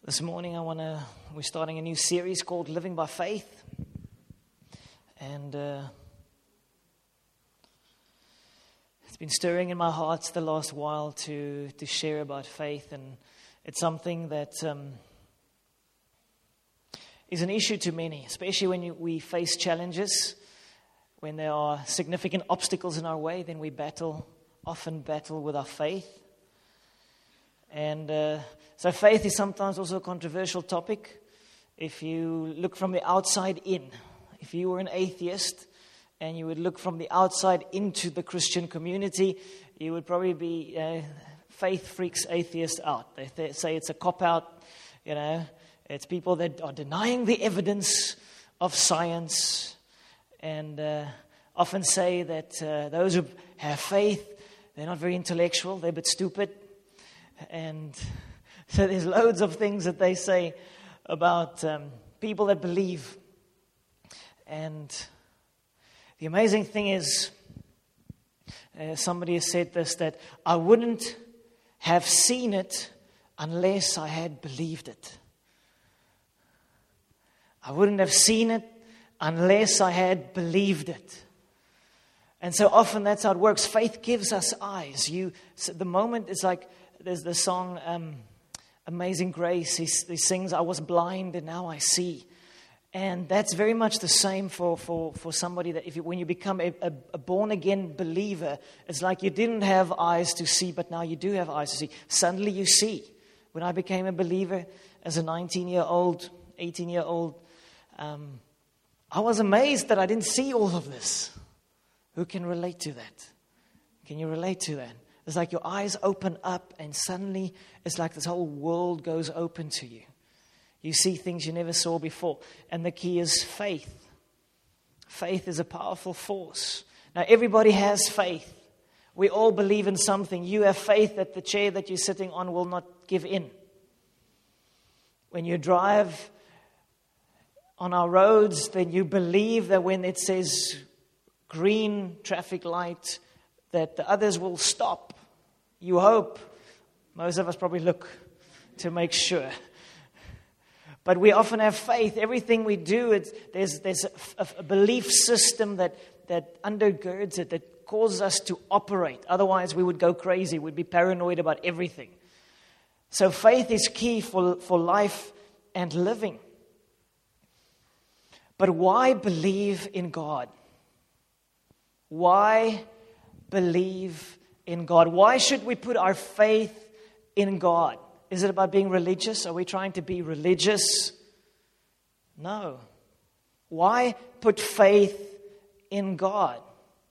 This morning we're starting a new series called Living by Faith. And it's been stirring in my heart the last while to share about faith. And it's something that is an issue to many, especially when we face challenges. When there are significant obstacles in our way, then we often battle with our faith. And so faith is sometimes also a controversial topic. If you look from the outside in, if you were an atheist and you would look from the outside into the Christian community, you would probably be faith freaks atheists out. They say it's a cop-out, it's people that are denying the evidence of science and often say that those who have faith, they're not very intellectual, they're a bit stupid. And so there's loads of things that they say about people that believe. And the amazing thing is, somebody has said this, that I wouldn't have seen it unless I had believed it. I wouldn't have seen it unless I had believed it. And so often that's how it works. Faith gives us eyes. So the moment is like, there's the song, Amazing Grace. He sings, I was blind and now I see. And that's very much the same for somebody that when you become a born-again believer, it's like you didn't have eyes to see, but now you do have eyes to see. Suddenly you see. When I became a believer as a 19-year-old, 18-year-old, I was amazed that I didn't see all of this. Who can relate to that? Can you relate to that? It's like your eyes open up and suddenly it's like this whole world goes open to you. You see things you never saw before. And the key is faith. Faith is a powerful force. Now everybody has faith. We all believe in something. You have faith that the chair that you're sitting on will not give in. When you drive on our roads, then you believe that when it says green traffic light, that the others will stop. You hope. Most of us probably look to make sure. But we often have faith. Everything we do, there's a belief system that undergirds it, that causes us to operate. Otherwise, we would go crazy. We'd be paranoid about everything. So faith is key for life and living. But why believe in God? Why believe in God? Why should we put our faith in God? Is it about being religious? Are we trying to be religious? No. Why put faith in God?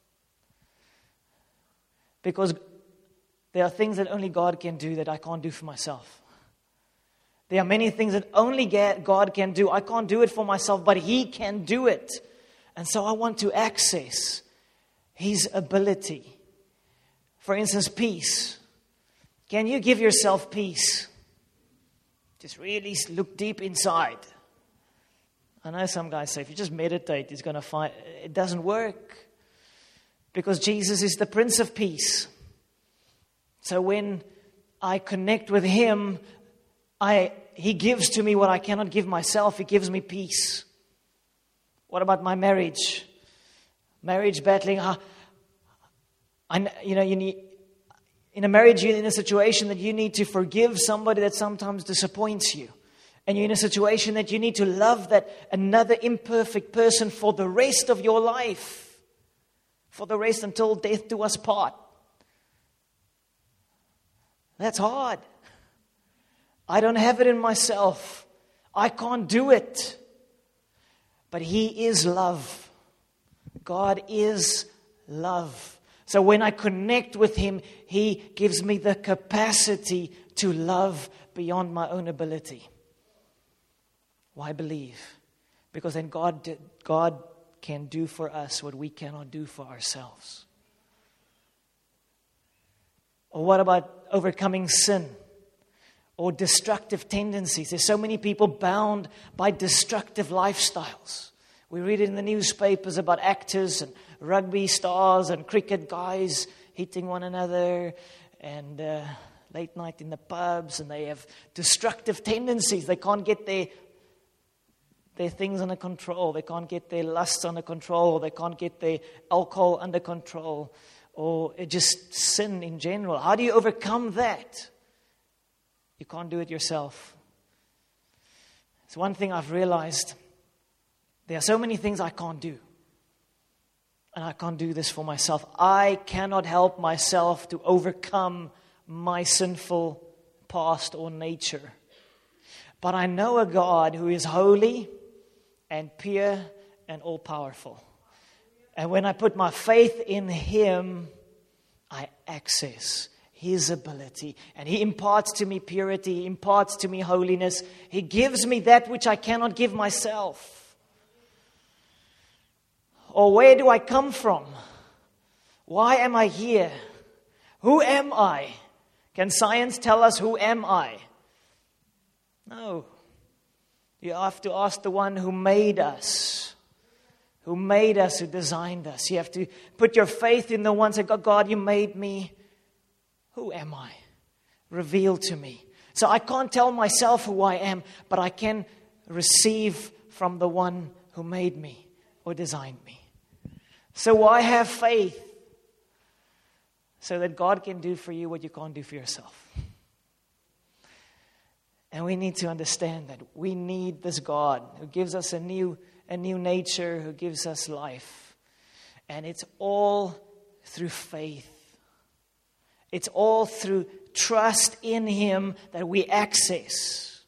Because there are things that only God can do that I can't do for myself. There are many things that only God can do. I can't do it for myself, but He can do it. And so I want to access His ability. For instance, peace. Can you give yourself peace? Just really look deep inside. I know some guys say, if you just meditate, it's going to find... It doesn't work. Because Jesus is the Prince of Peace. So when I connect with Him, He gives to me what I cannot give myself. He gives me peace. What about my marriage? Marriage battling. You need, in a marriage, you're in a situation that you need to forgive somebody that sometimes disappoints you. And you're in a situation that you need to love that another imperfect person for the rest of your life. For the rest until death do us part. That's hard. I don't have it in myself. I can't do it. But He is love. God is love. So when I connect with Him, He gives me the capacity to love beyond my own ability. Why believe? Because then God can do for us what we cannot do for ourselves. Or what about overcoming sin? Or destructive tendencies? There's so many people bound by destructive lifestyles. We read it in the newspapers about actors and rugby stars and cricket guys hitting one another and late night in the pubs, and they have destructive tendencies. They can't get their things under control. They can't get their lusts under control. They can't get their alcohol under control, or just sin in general. How do you overcome that? You can't do it yourself. It's one thing I've realized. There are so many things I can't do. And I can't do this for myself. I cannot help myself to overcome my sinful past or nature. But I know a God who is holy and pure and all-powerful. And when I put my faith in Him, I access His ability. And He imparts to me purity. He imparts to me holiness. He gives me that which I cannot give myself. Or where do I come from? Why am I here? Who am I? Can science tell us who am I? No. You have to ask the one who made us. Who made us, who designed us. You have to put your faith in the one who said, God, you made me. Who am I? Reveal to me. So I can't tell myself who I am, but I can receive from the one who made me or designed me. So why have faith? So that God can do for you what you can't do for yourself. And we need to understand that we need this God who gives us a new nature, who gives us life. And it's all through faith. It's all through trust in Him that we access.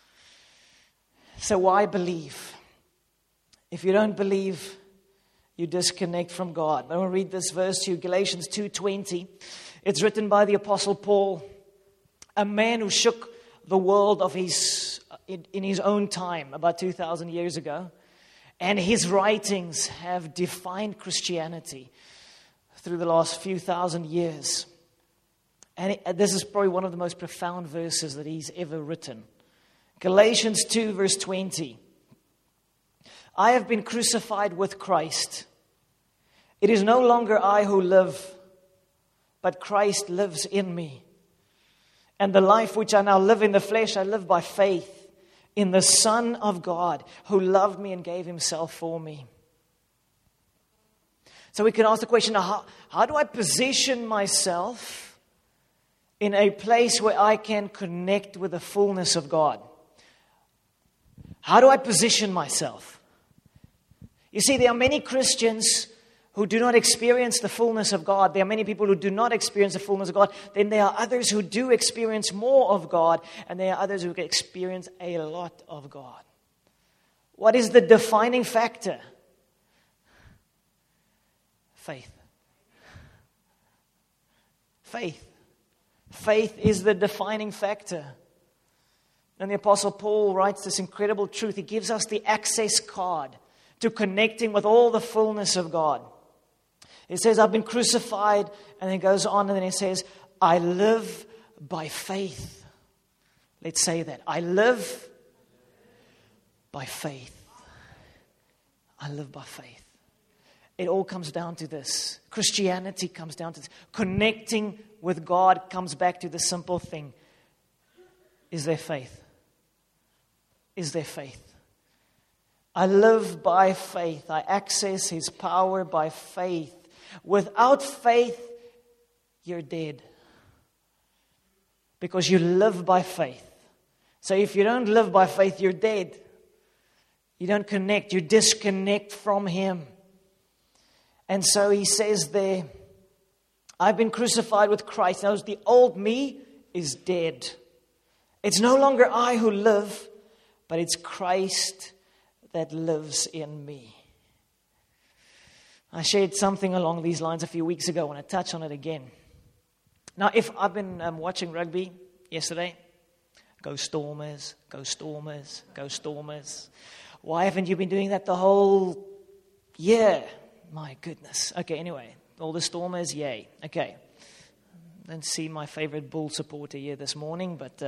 So why believe? If you don't believe, you disconnect from God. I want to read this verse to you, Galatians 2:20. It's written by the Apostle Paul, a man who shook the world in his own time, about 2,000 years ago. And his writings have defined Christianity through the last few thousand years. And this is probably one of the most profound verses that he's ever written. Galatians 2, verse 20. I have been crucified with Christ. It is no longer I who live, but Christ lives in me. And the life which I now live in the flesh, I live by faith in the Son of God who loved me and gave Himself for me. So we can ask the question, how do I position myself in a place where I can connect with the fullness of God? How do I position myself? You see, there are many Christians who do not experience the fullness of God. There are many people who do not experience the fullness of God. Then there are others who do experience more of God. And there are others who experience a lot of God. What is the defining factor? Faith. Faith. Faith is the defining factor. And the Apostle Paul writes this incredible truth. He gives us the access card to connecting with all the fullness of God. He says, I've been crucified, and then goes on, and then he says, I live by faith. Let's say that. I live by faith. I live by faith. It all comes down to this. Christianity comes down to this. Connecting with God comes back to the simple thing. Is there faith? Is there faith? I live by faith. I access His power by faith. Without faith, you're dead. Because you live by faith. So if you don't live by faith, you're dead. You don't connect. You disconnect from Him. And so he says there, I've been crucified with Christ. Now the old me is dead. It's no longer I who live, but it's Christ that lives in me. I shared something along these lines a few weeks ago. I want to touch on it again. Now, if I've been watching rugby yesterday, go Stormers, go Stormers, go Stormers. Why haven't you been doing that the whole year? My goodness. Okay, anyway, all the Stormers, yay. Okay. Didn't see my favorite Bull supporter here this morning, but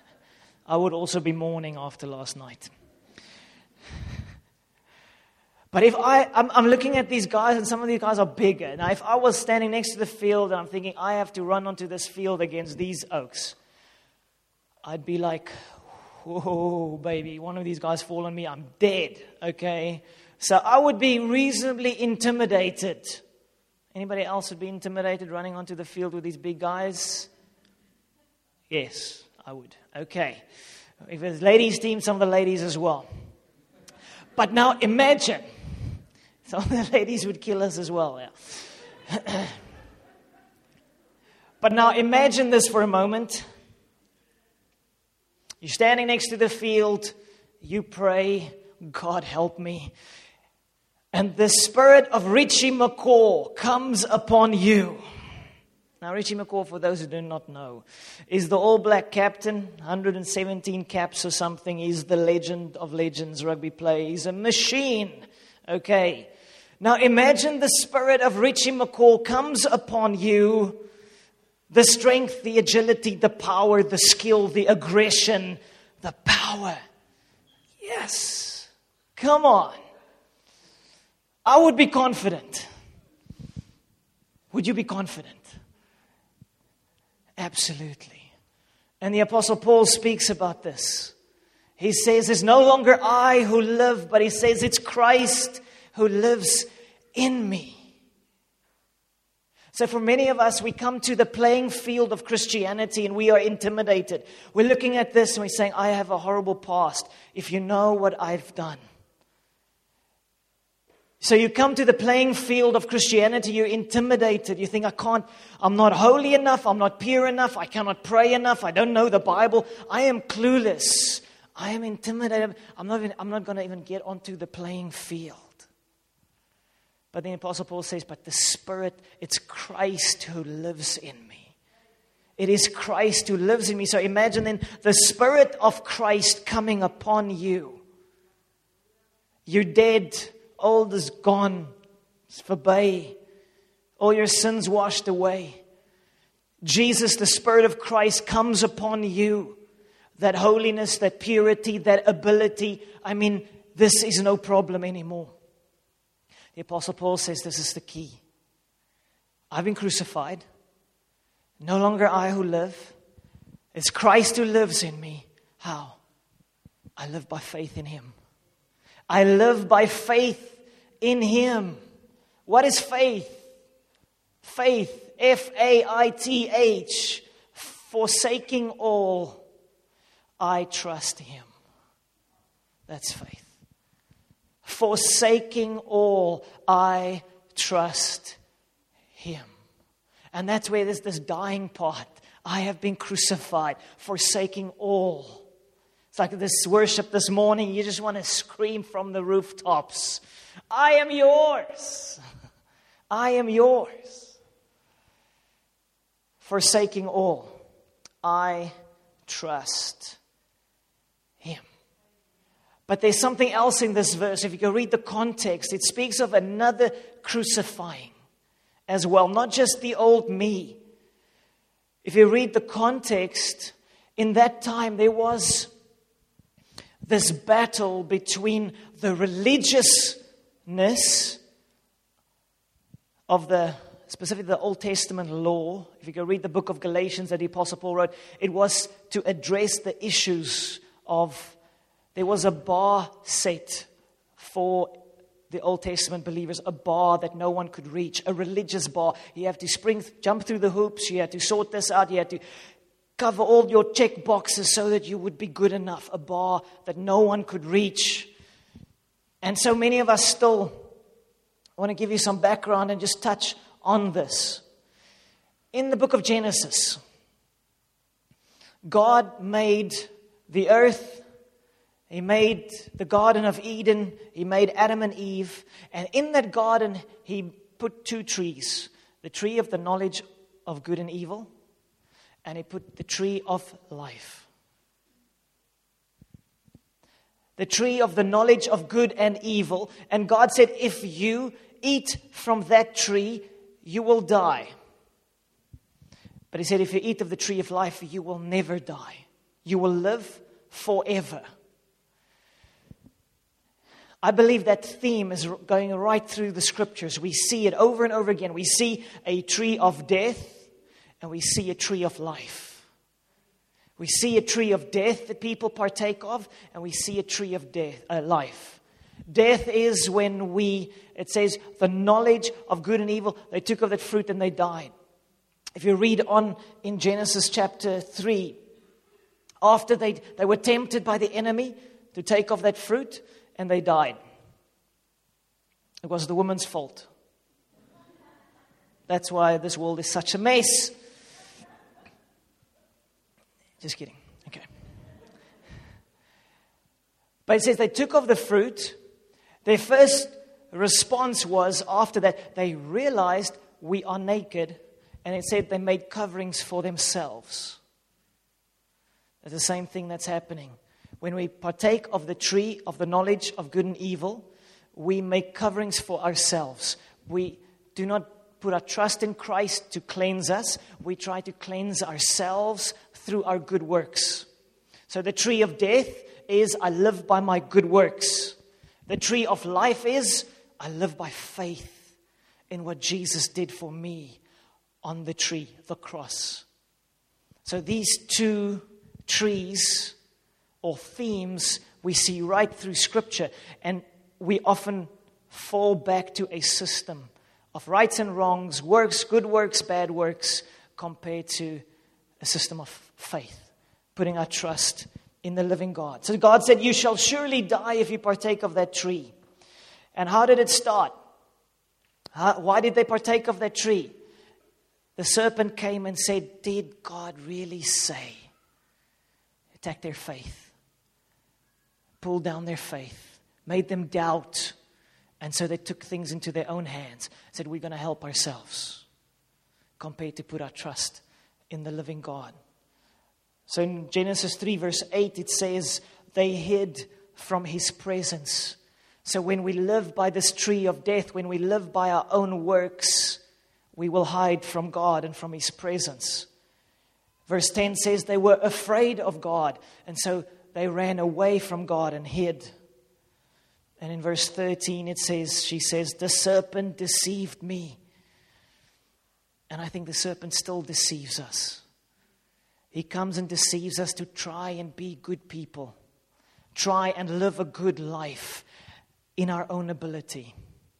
I would also be mourning after last night. But if I'm looking at these guys, and some of these guys are bigger. Now, if I was standing next to the field and I'm thinking, I have to run onto this field against these oaks, I'd be like, whoa, baby, one of these guys fall on me, I'm dead, okay? So I would be reasonably intimidated. Anybody else would be intimidated running onto the field with these big guys? Yes, I would. Okay. If it's ladies' team, some of the ladies as well. But now imagine, some of the ladies would kill us as well. Yeah. But now imagine this for a moment. You're standing next to the field. You pray, God help me. And the spirit of Richie McCaw comes upon you. Now, Richie McCaw, for those who do not know, is the All Black captain, 117 caps or something. He's the legend of legends, rugby player. He's a machine. Okay. Now, imagine the spirit of Richie McCaw comes upon you. The strength, the agility, the power, the skill, the aggression, the power. Yes. Come on. I would be confident. Would you be confident? Absolutely. And the Apostle Paul speaks about this. He says, it's no longer I who live, but he says it's Christ who lives in me. So for many of us, we come to the playing field of Christianity and we are intimidated. We're looking at this and we're saying, I have a horrible past. If you know what I've done. So you come to the playing field of Christianity, you're intimidated. You think, I'm not holy enough, I'm not pure enough, I cannot pray enough, I don't know the Bible, I am clueless, I am intimidated, I'm not going to even get onto the playing field. But the Apostle Paul says, but the Spirit, it's Christ who lives in me. It is Christ who lives in me. So imagine then the Spirit of Christ coming upon you. You're dead. Old is gone. It's verby. All your sins washed away. Jesus, the Spirit of Christ, comes upon you. That holiness, that purity, that ability. I mean, this is no problem anymore. The Apostle Paul says this is the key. I've been crucified. No longer I who live. It's Christ who lives in me. How? I live by faith in Him. I live by faith in Him. What is faith? Faith, F-A-I-T-H, forsaking all, I trust Him. That's faith. Forsaking all, I trust Him. And that's where there's this dying part. I have been crucified, forsaking all. It's like this worship this morning, you just want to scream from the rooftops. I am yours. I am yours. Forsaking all, I trust Him. But there's something else in this verse. If you go read the context, it speaks of another crucifying as well. Not just the old me. If you read the context, in that time there was this battle between the religiousness of specifically the Old Testament law. If you go read the book of Galatians that the Apostle Paul wrote, it was to address the issues of, there was a bar set for the Old Testament believers, a bar that no one could reach, a religious bar. You have to jump through the hoops, you had to sort this out, you had to cover all your check boxes so that you would be good enough, a bar that no one could reach. And so many of us still, I want to give you some background and just touch on this. In the book of Genesis, God made the earth. He made the Garden of Eden. He made Adam and Eve. And in that garden, He put two trees. The tree of the knowledge of good and evil. And He put the tree of life. The tree of the knowledge of good and evil. And God said, if you eat from that tree, you will die. But He said, if you eat of the tree of life, you will never die. You will live forever. I believe that theme is going right through the scriptures. We see it over and over again. We see a tree of death and we see a tree of life. We see a tree of death that people partake of, and we see a tree of life. Death is when it says, the knowledge of good and evil, they took of that fruit and they died. If you read on in Genesis chapter 3, after they were tempted by the enemy to take of that fruit, and they died. It was the woman's fault. That's why this world is such a mess. Just kidding. Okay. But it says they took of the fruit. Their first response was, after that, they realized we are naked. And it said they made coverings for themselves. It's the same thing that's happening. When we partake of the tree of the knowledge of good and evil, we make coverings for ourselves. We do not put our trust in Christ to cleanse us. We try to cleanse ourselves through our good works. So the tree of death is, I live by my good works. The tree of life is, I live by faith in what Jesus did for me on the tree, the cross. So these two trees or themes we see right through Scripture, and we often fall back to a system of rights and wrongs, works, good works, bad works, compared to a system of faith, putting our trust in the living God. So God said, you shall surely die if you partake of that tree. And how did it start? Why did they partake of that tree? The serpent came and said, did God really say? Attacked their faith. Pulled down their faith. Made them doubt. And so they took things into their own hands. Said, we're going to help ourselves. Compared to put our trust in the living God. So in Genesis 3 verse 8 it says, they hid from His presence. So when we live by this tree of death, when we live by our own works, we will hide from God and from His presence. Verse 10 says they were afraid of God. And so they ran away from God and hid. And in verse 13 it says, she says, the serpent deceived me. And I think the serpent still deceives us. He comes and deceives us to try and be good people. Try and live a good life in our own ability.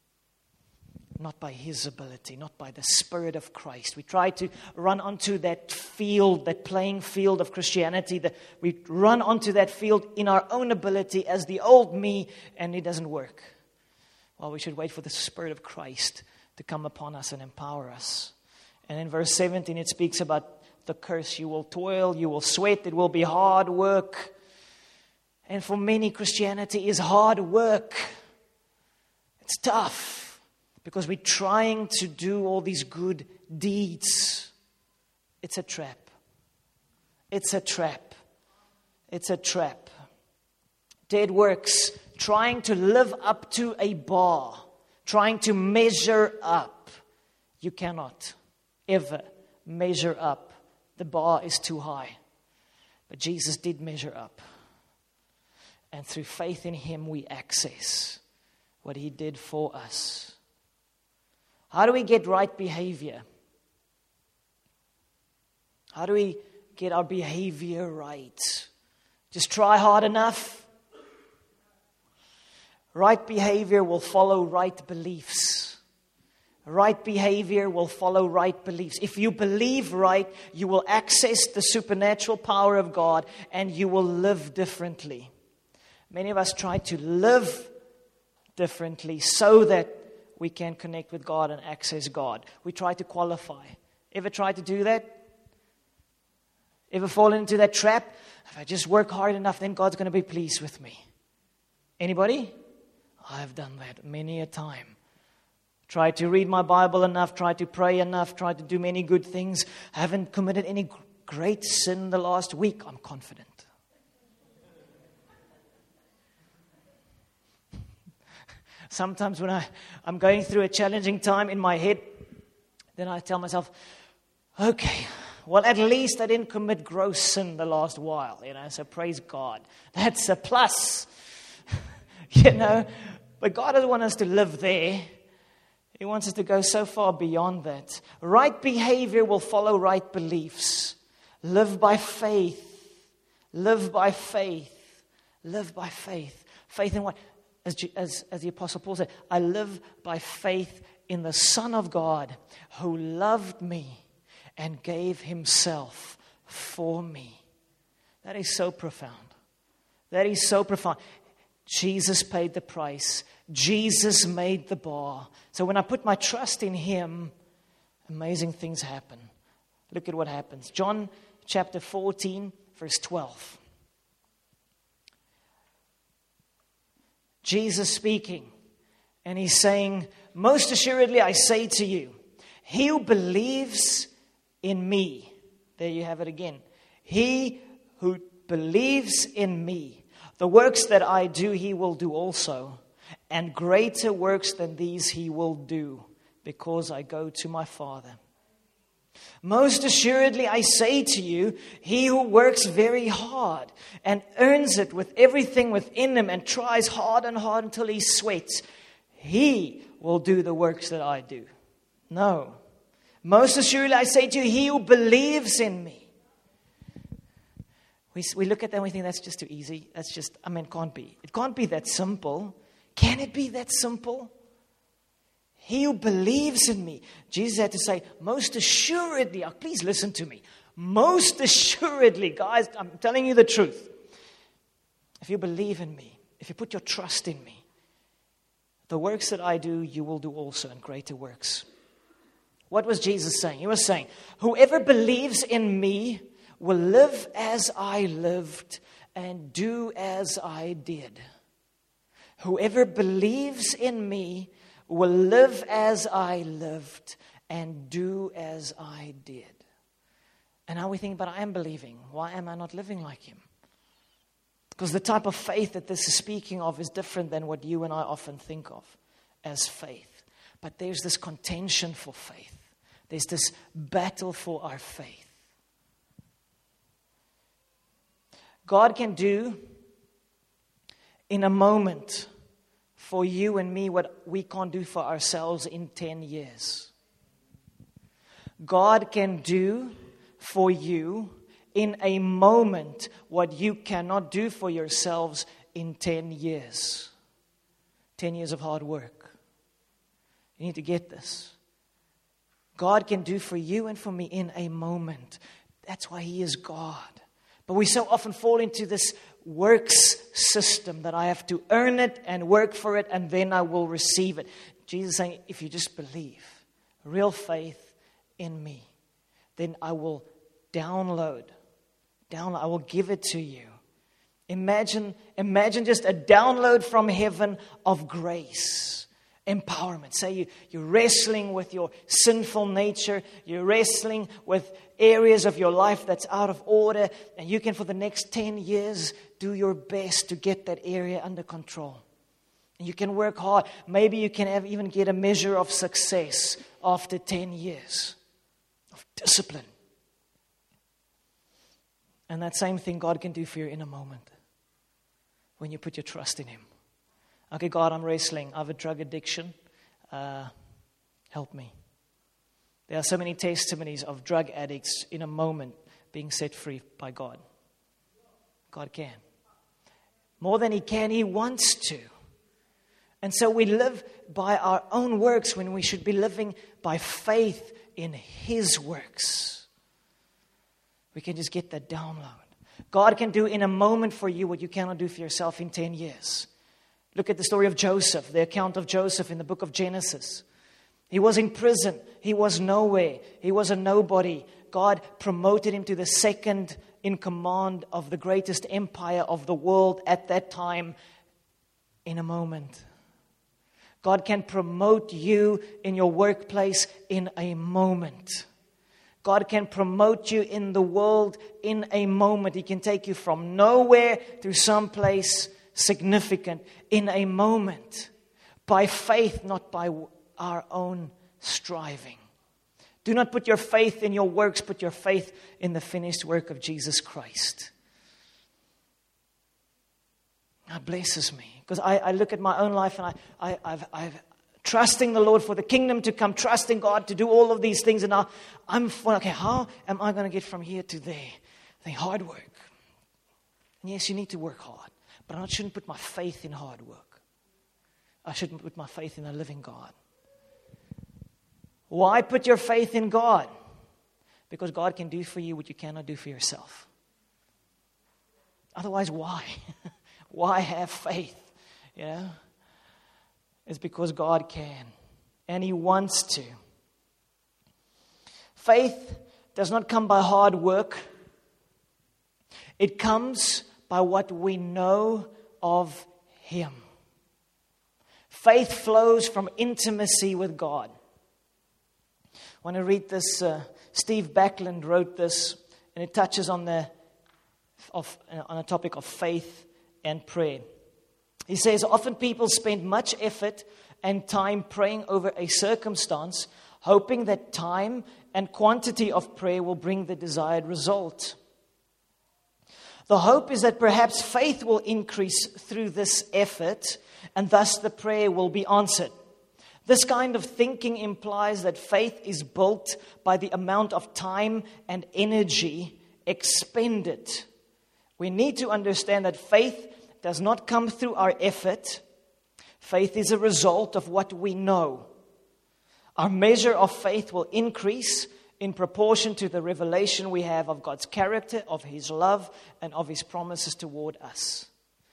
Not by His ability, not by the Spirit of Christ. We try to run onto that field, that playing field of Christianity. We run onto that field in our own ability as the old me, and it doesn't work. Well, we should wait for the Spirit of Christ to come upon us and empower us. And in verse 17 it speaks about the curse. You will toil, you will sweat, it will be hard work. And for many, Christianity is hard work. It's tough. Because we're trying to do all these good deeds. It's a trap. It's a trap. It's a trap. Dead works. Trying to live up to a bar. Trying to measure up. You cannot ever measure up. The bar is too high. But Jesus did measure up. And through faith in Him we access what He did for us. How do we get right behavior? How do we get our behavior right? Just try hard enough? Right behavior will follow right beliefs. Right behavior will follow right beliefs. If you believe right, you will access the supernatural power of God and you will live differently. Many of us try to live differently so that we can connect with God and access God. We try to qualify. Ever tried to do that? Ever fallen into that trap? If I just work hard enough, then God's going to be pleased with me. Anybody? I've done that many a time. Tried to read my Bible enough, tried to pray enough, tried to do many good things. I haven't committed any great sin the last week. I'm confident. Sometimes when I'm going through a challenging time in my head, then I tell myself, okay, well, at least I didn't commit gross sin the last while, so praise God. That's a plus, But God doesn't want us to live there. He wants us to go so far beyond that. Right behavior will follow right beliefs. Live by faith. Live by faith. Live by faith. Faith in what? As the Apostle Paul said, I live by faith in the Son of God who loved me and gave himself for me. That is so profound. That is so profound. Jesus paid the price. Jesus made the bar. So when I put my trust in him, amazing things happen. Look at what happens. John chapter 14, verse 12. Jesus speaking, and he's saying, most assuredly I say to you, he who believes in me, there you have it again, he who believes in me, the works that I do, he will do also, and greater works than these he will do, because I go to my Father. Most assuredly, I say to you, he who works very hard and earns it with everything within him and tries hard and hard until he sweats, he will do the works that I do. No. Most assuredly, I say to you, he who believes in me. We look at that and we think that's just too easy. That's just, it can't be. It can't be that simple. Can it be that simple? He who believes in me. Jesus had to say, most assuredly, please listen to me. Most assuredly, guys, I'm telling you the truth. If you believe in me, if you put your trust in me, the works that I do, you will do also, and greater works. What was Jesus saying? He was saying, whoever believes in me will live as I lived and do as I did. Whoever believes in me will live as I lived and do as I did. And now we think, but I am believing. Why am I not living like him? Because the type of faith that this is speaking of is different than what you and I often think of as faith. But there's this contention for faith. There's this battle for our faith. God can do in a moment for you and me what we can't do for ourselves in 10 years. God can do for you in a moment what you cannot do for yourselves in 10 years. 10 years of hard work. You need to get this. God can do for you and for me in a moment. That's why he is God. But we so often fall into this works system that I have to earn it and work for it and then I will receive it. Jesus is saying, if you just believe, real faith in me, then I will download, I will give it to you. Imagine just a download from heaven of grace, empowerment. Say you're wrestling with your sinful nature, you're wrestling with areas of your life that's out of order, and you can for the next 10 years do your best to get that area under control. And you can work hard. Maybe you can even get a measure of success after 10 years of discipline. And that same thing God can do for you in a moment when you put your trust in him. Okay, God, I'm wrestling. I have a drug addiction. Help me. There are so many testimonies of drug addicts in a moment being set free by God. God can. More than he can, he wants to. And so we live by our own works when we should be living by faith in his works. We can just get that download. God can do in a moment for you what you cannot do for yourself in 10 years. Look at the story of Joseph, the account of Joseph in the book of Genesis. He was in prison. He was nowhere. He was a nobody. God promoted him to the second in command of the greatest empire of the world at that time in a moment. God can promote you in your workplace in a moment. God can promote you in the world in a moment. He can take you from nowhere to someplace significant in a moment. By faith, not by our own striving. Do not put your faith in your works, put your faith in the finished work of Jesus Christ. That blesses me. Because I look at my own life and I've trusting the Lord for the kingdom to come, trusting God to do all of these things. And now okay, how am I going to get from here to there? I think hard work. And yes, you need to work hard. But I shouldn't put my faith in hard work. I shouldn't put my faith in a living God. Why put your faith in God? Because God can do for you what you cannot do for yourself. Otherwise, why? Why have faith? You know? It's because God can. And He wants to. Faith does not come by hard work. It comes by what we know of Him. Faith flows from intimacy with God. I want to read this. Steve Backlund wrote this, and it touches on a topic of faith and prayer. He says, often people spend much effort and time praying over a circumstance, hoping that time and quantity of prayer will bring the desired result. The hope is that perhaps faith will increase through this effort, and thus the prayer will be answered. This kind of thinking implies that faith is built by the amount of time and energy expended. We need to understand that faith does not come through our effort. Faith is a result of what we know. Our measure of faith will increase in proportion to the revelation we have of God's character, of His love, and of His promises toward us.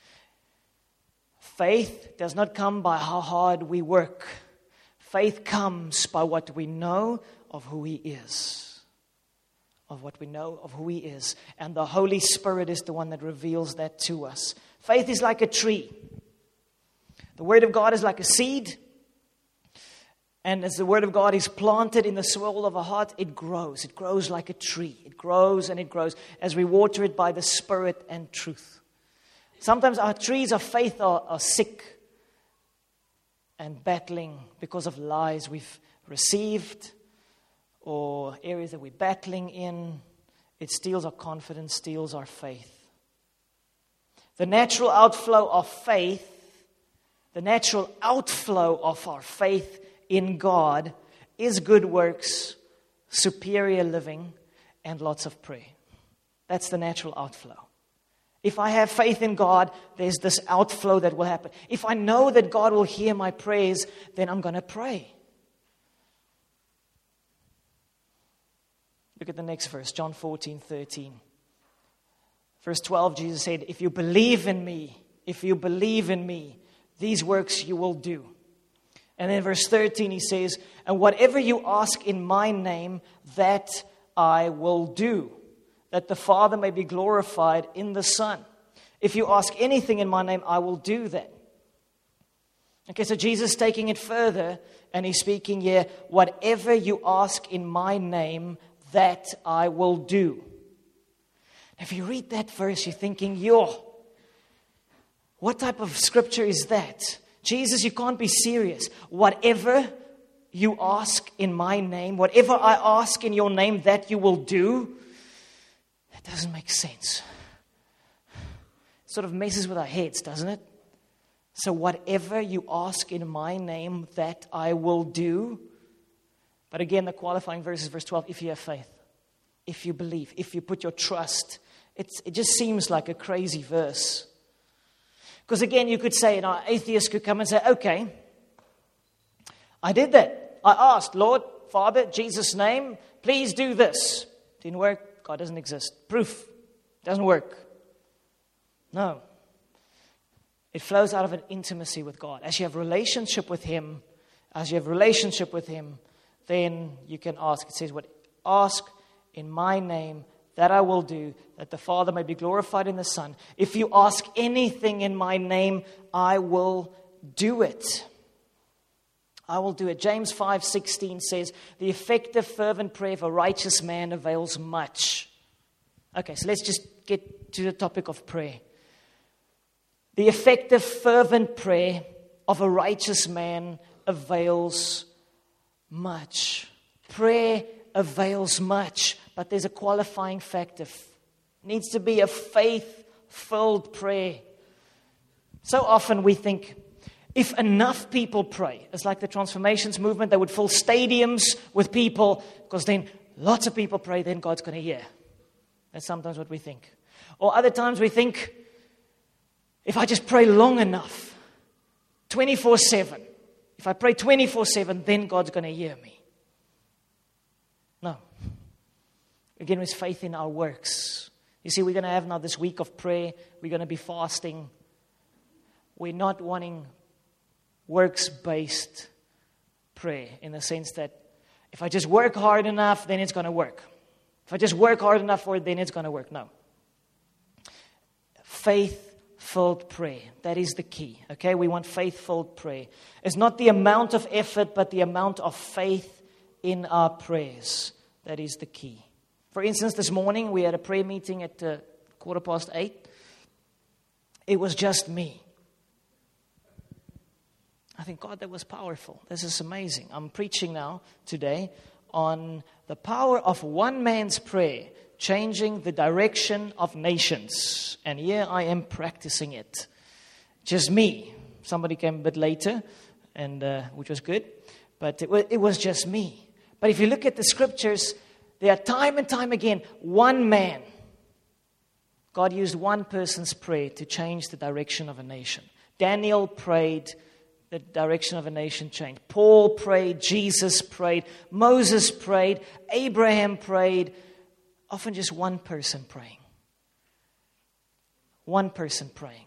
Faith does not come by how hard we work. Faith comes by what we know of who He is. Of what we know of who He is. And the Holy Spirit is the one that reveals that to us. Faith is like a tree. The Word of God is like a seed. And as the Word of God is planted in the soil of our heart, it grows. It grows like a tree. It grows and it grows as we water it by the Spirit and truth. Sometimes our trees of faith are sick and battling because of lies we've received or areas that we're battling in. It steals our confidence, steals our faith. The natural outflow of faith, the natural outflow of our faith in God is good works, superior living, and lots of prayer. That's the natural outflow. If I have faith in God, there's this outflow that will happen. If I know that God will hear my prayers, then I'm going to pray. Look at the next verse, John 14:13. Verse 12, Jesus said, if you believe in me, these works you will do. And then verse 13, He says, and whatever you ask in my name, that I will do, that the Father may be glorified in the Son. If you ask anything in my name, I will do that. Okay, so Jesus is taking it further, and He's speaking here, whatever you ask in my name, that I will do. If you read that verse, you're thinking, what type of scripture is that? Jesus, you can't be serious. Whatever you ask in my name, whatever I ask in your name, that you will do. That doesn't make sense. It sort of messes with our heads, doesn't it? So whatever you ask in my name, that I will do. But again, the qualifying verse is verse 12. If you have faith, if you believe, if you put your trust. It just seems like a crazy verse. Because again, you could say, atheists could come and say, okay, I did that. I asked, Lord, Father, Jesus' name, please do this. Didn't work. God doesn't exist. Proof. Doesn't work. No. It flows out of an intimacy with God. As you have relationship with Him, then you can ask. It says, ask in my name, that I will do, that the Father may be glorified in the Son. If you ask anything in my name, I will do it. I will do it. James 5:16 says, the effective fervent prayer of a righteous man avails much. Okay, so let's just get to the topic of prayer. The effective fervent prayer of a righteous man avails much. Prayer avails much, but there's a qualifying factor. It needs to be a faith-filled prayer. So often we think, if enough people pray, it's like the Transformations movement, they would fill stadiums with people, because then lots of people pray, then God's going to hear. That's sometimes what we think. Or other times we think, if I just pray long enough, 24/7, if I pray 24/7, then God's going to hear me. No. Again, with faith in our works. You see, we're going to have now this week of prayer. We're going to be fasting. We're not wanting works-based prayer in the sense that if I just work hard enough, then it's going to work. If I just work hard enough for it, then it's going to work. No. Faith-filled prayer. That is the key. Okay, we want faith-filled prayer. It's not the amount of effort, but the amount of faith in our prayers. That is the key. For instance, this morning we had a prayer meeting at 8:15. It was just me. I think, God, that was powerful. This is amazing. I'm preaching now today on the power of one man's prayer changing the direction of nations. And here I am practicing it. Just me. Somebody came a bit later, and which was good. But it was just me. But if you look at the scriptures, there are time and time again, one man. God used one person's prayer to change the direction of a nation. Daniel prayed, the direction of a nation changed. Paul prayed, Jesus prayed, Moses prayed, Abraham prayed. Often just one person praying. One person praying.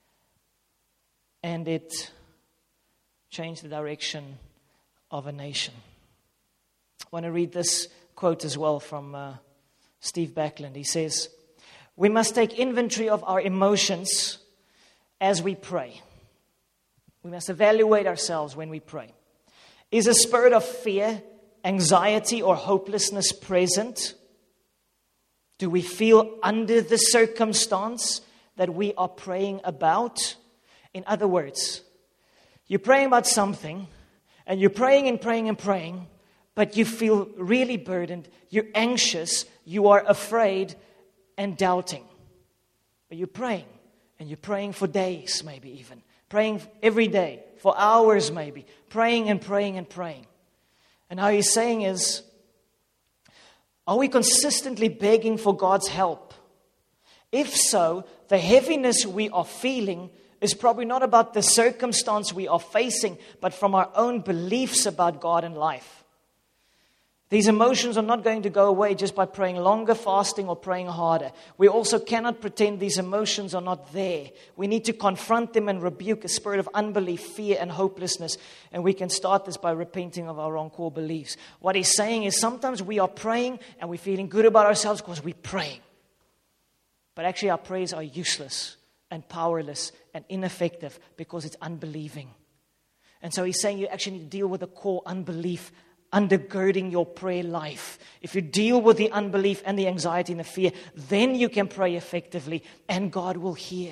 And it changed the direction of a nation. I want to read this quote as well from Steve Backlund. He says, "We must take inventory of our emotions as we pray. We must evaluate ourselves when we pray. Is a spirit of fear, anxiety, or hopelessness present? Do we feel under the circumstance that we are praying about?" In other words, you're praying about something, and you're praying and praying and praying, but you feel really burdened, you're anxious, you are afraid and doubting. But you're praying, and you're praying for days maybe even. Praying every day, for hours maybe. Praying and praying and praying. And how he's saying is, are we consistently begging for God's help? If so, the heaviness we are feeling is probably not about the circumstance we are facing, but from our own beliefs about God and life. These emotions are not going to go away just by praying longer, fasting, or praying harder. We also cannot pretend these emotions are not there. We need to confront them and rebuke a spirit of unbelief, fear, and hopelessness. And we can start this by repenting of our wrong core beliefs. What he's saying is sometimes we are praying and we're feeling good about ourselves because we're praying. But actually our prayers are useless and powerless and ineffective because it's unbelieving. And so he's saying you actually need to deal with the core unbelief undergirding your prayer life. If you deal with the unbelief and the anxiety and the fear, then you can pray effectively and God will hear.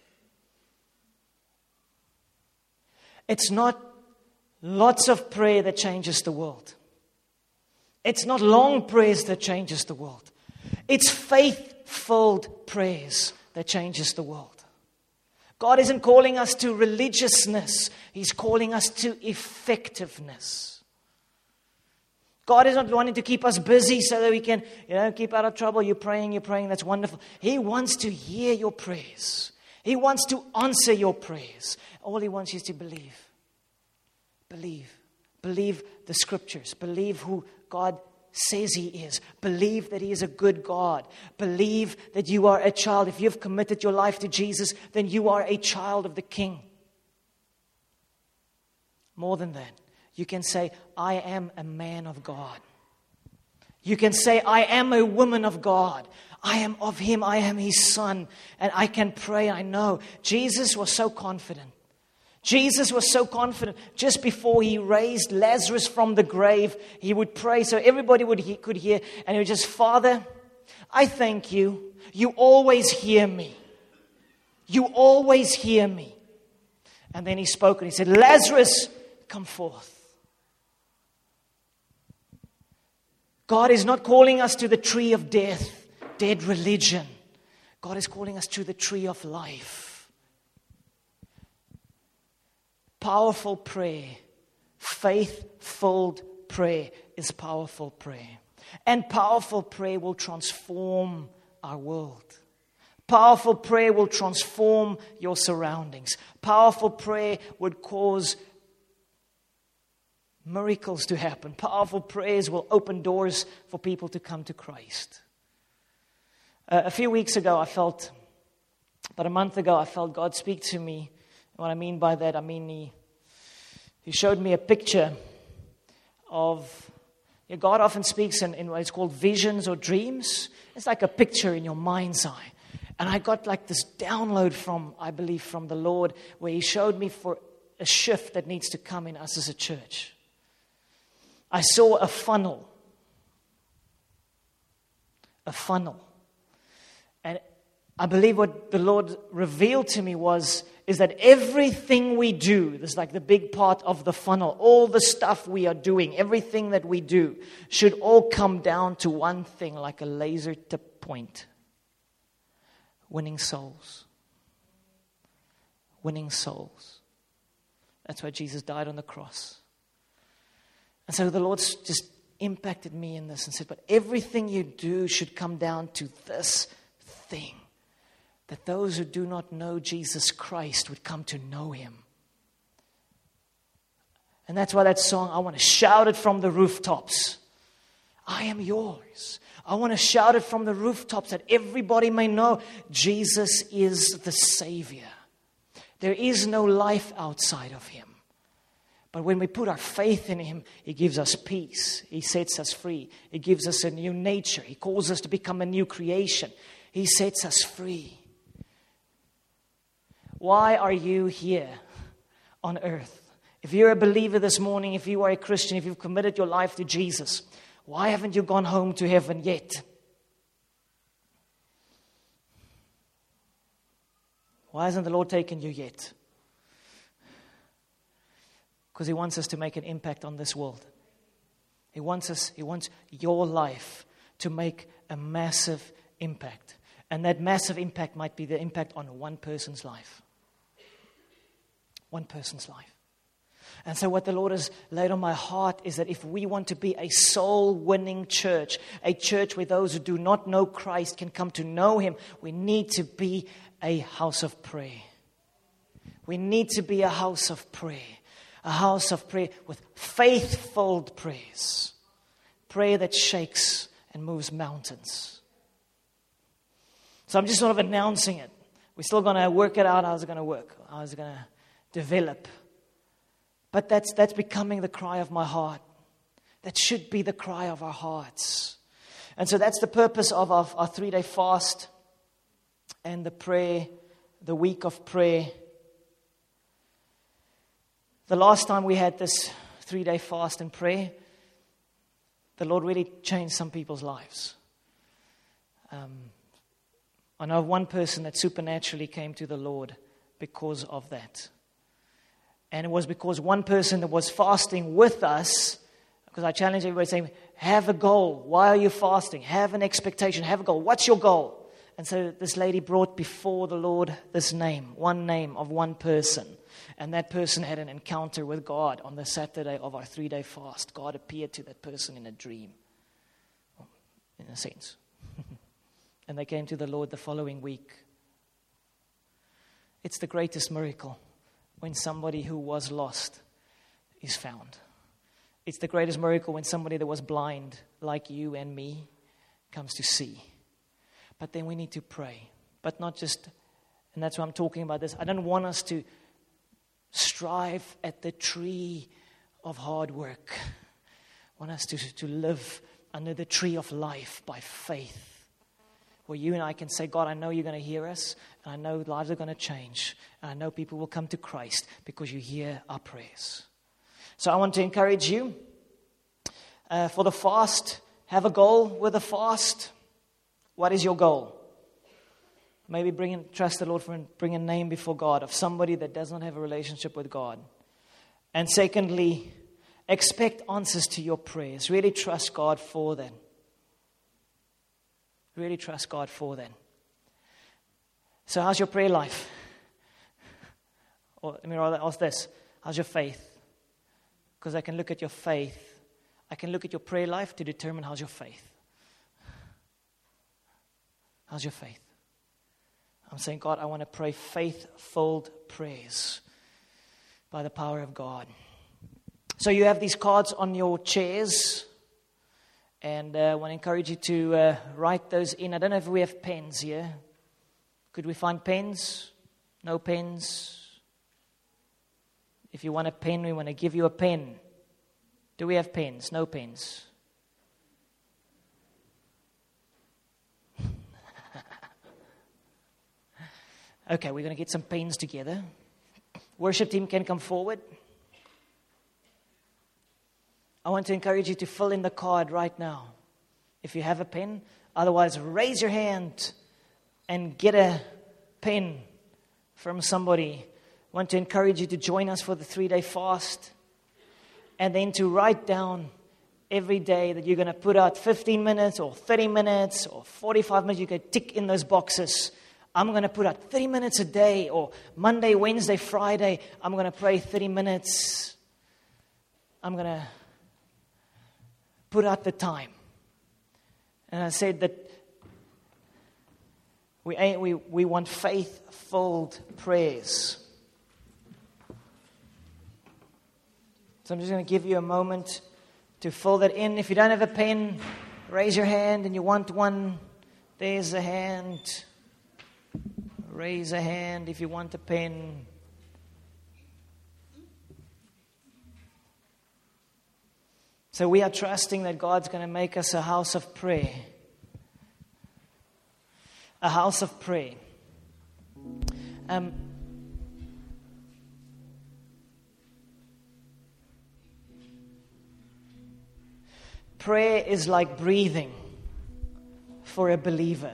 It's not lots of prayer that changes the world. It's not long prayers that changes the world. It's faith-filled prayers that changes the world. God isn't calling us to religiousness. He's calling us to effectiveness. God is not wanting to keep us busy so that we can, keep out of trouble. You're praying, that's wonderful. He wants to hear your prayers. He wants to answer your prayers. All he wants is to believe. Believe. Believe the scriptures. Believe who God says he is. Believe that he is a good God. Believe that you are a child. If you've committed your life to Jesus, then you are a child of the King. More than that. You can say, I am a man of God. You can say, I am a woman of God. I am of him. I am his son. And I can pray. I know. Jesus was so confident. Jesus was so confident. Just before he raised Lazarus from the grave, he would pray so everybody could hear. And he would just, Father, I thank you. You always hear me. You always hear me. And then he spoke and he said, Lazarus, come forth. God is not calling us to the tree of death, dead religion. God is calling us to the tree of life. Powerful prayer, faith-filled prayer is powerful prayer. And powerful prayer will transform our world. Powerful prayer will transform your surroundings. Powerful prayer would cause miracles to happen. Powerful prayers will open doors for people to come to Christ. A few weeks ago, about a month ago, I felt God speak to me. What I mean by that, He showed me a picture of, God often speaks in what is called visions or dreams. It's like a picture in your mind's eye. And I got like this download from the Lord, where He showed me for a shift that needs to come in us as a church. I saw a funnel. And I believe what the Lord revealed to me is that everything we do, this is like the big part of the funnel, all the stuff we are doing, everything that we do, should all come down to one thing, like a laser tip point. Winning souls. Winning souls. That's why Jesus died on the cross. And so the Lord's just impacted me in this and said, but everything you do should come down to this thing. That those who do not know Jesus Christ would come to know Him. And that's why that song, I want to shout it from the rooftops. I am yours. I want to shout it from the rooftops that everybody may know Jesus is the Savior. There is no life outside of Him. But when we put our faith in Him, He gives us peace. He sets us free. He gives us a new nature. He calls us to become a new creation. He sets us free. Why are you here on earth? If you're a believer this morning, if you are a Christian, if you've committed your life to Jesus, why haven't you gone home to heaven yet? Why hasn't the Lord taken you yet? Because He wants us to make an impact on this world. He wants your life to make a massive impact. And that massive impact might be the impact on one person's life. One person's life. And so what the Lord has laid on my heart is that if we want to be a soul-winning church, a church where those who do not know Christ can come to know Him, we need to be a house of prayer. We need to be a house of prayer. A house of prayer with faith-filled prayers. Prayer that shakes and moves mountains. So I'm just sort of announcing it. We're still going to work it out. How's it going to work? How's it going to develop? But that's becoming the cry of my heart. That should be the cry of our hearts. And so that's the purpose of our 3-day fast and the prayer, the week of prayer. The last time we had this 3-day fast and prayer, the Lord really changed some people's lives. I know of one person that supernaturally came to the Lord because of that. And it was because one person that was fasting with us, because I challenge everybody saying, have a goal. Why are you fasting? Have an expectation. Have a goal. What's your goal? And so this lady brought before the Lord this name of one person. And that person had an encounter with God on the Saturday of our 3-day fast. God appeared to that person in a dream, in a sense. And they came to the Lord the following week. It's the greatest miracle when somebody who was lost is found. It's the greatest miracle when somebody that was blind, like you and me, comes to see. But then we need to pray. But not just, and that's why I'm talking about this. I don't want us to strive at the tree of hard work. I want us to live under the tree of life by faith. Where you and I can say, God, I know you're going to hear us. And I know lives are going to change. And I know people will come to Christ because you hear our prayers. So I want to encourage you for the fast. Have a goal with the fast. What is your goal? Maybe trust the Lord for bring a name before God of somebody that does not have a relationship with God. And secondly, expect answers to your prayers. Really trust God for them. Really trust God for them. So how's your prayer life? Or let me rather ask this. how's your faith? Because I can look at your faith. I can look at your prayer life to determine how's your faith. How's your faith? I'm saying, God, I want to pray faith-filled prayers by the power of God. So you have these cards on your chairs, and I want to encourage you to write those in. I don't know if we have pens here. Could we find pens? No pens? If you want a pen, we want to give you a pen. Do we have pens? No pens. Okay, we're going to get some pens together. Worship team can come forward. I want to encourage you to fill in the card right now. If you have a pen. Otherwise, raise your hand and get a pen from somebody. I want to encourage you to join us for the 3-day fast. And then to write down every day that you're going to put out 15 minutes or 30 minutes or 45 minutes. You can tick in those boxes. I'm going to put out 30 minutes a day, or Monday, Wednesday, Friday, I'm going to pray 30 minutes. I'm going to put out the time. And I said that we want faith-filled prayers. So I'm just going to give you a moment to fill that in. If you don't have a pen, raise your hand, and you want one. There's a hand. Raise a hand if you want a pen. So we are trusting that God's going to make us a house of prayer. A house of prayer. Prayer is like breathing for a believer.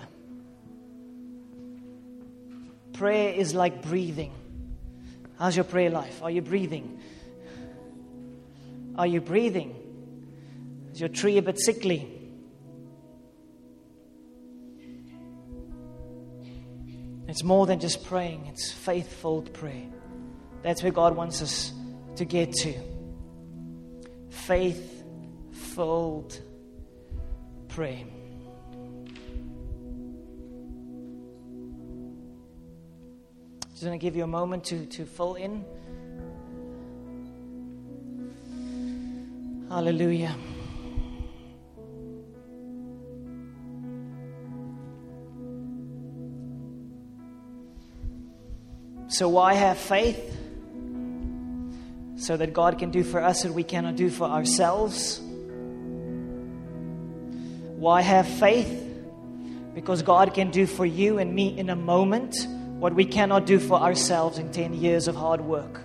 Prayer is like breathing. How's your prayer life? Are you breathing? Are you breathing? Is your tree a bit sickly? It's more than just praying. It's faith-filled prayer. That's where God wants us to get to. Faith-filled prayer. Just going to give you a moment to fill in. Hallelujah. So why have faith? So that God can do for us what we cannot do for ourselves. Why have faith? Because God can do for you and me in a moment what we cannot do for ourselves in 10 years of hard work.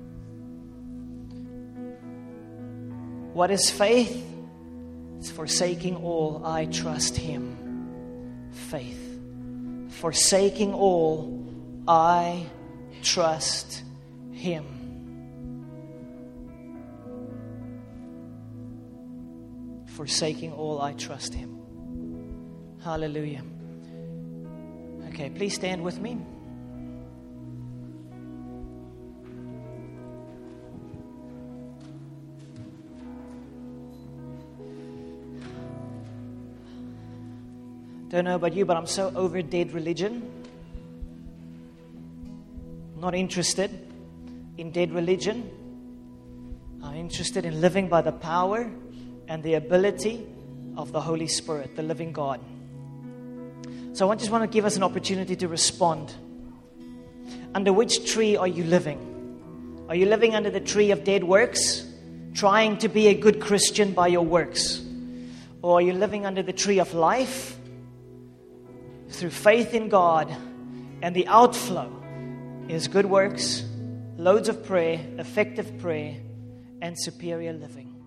What is faith? It's forsaking all, I trust Him. Faith. Forsaking all, I trust Him. Forsaking all, I trust Him. Hallelujah. Okay, please stand with me. Don't know about you, but I'm so over dead religion. Not interested in dead religion. I'm interested in living by the power and the ability of the Holy Spirit, the living God. So I just want to give us an opportunity to respond. Under which tree are you living? Are you living under the tree of dead works, trying to be a good Christian by your works? Or are you living under the tree of life, through faith in God, and the outflow is good works, loads of prayer, effective prayer, and superior living?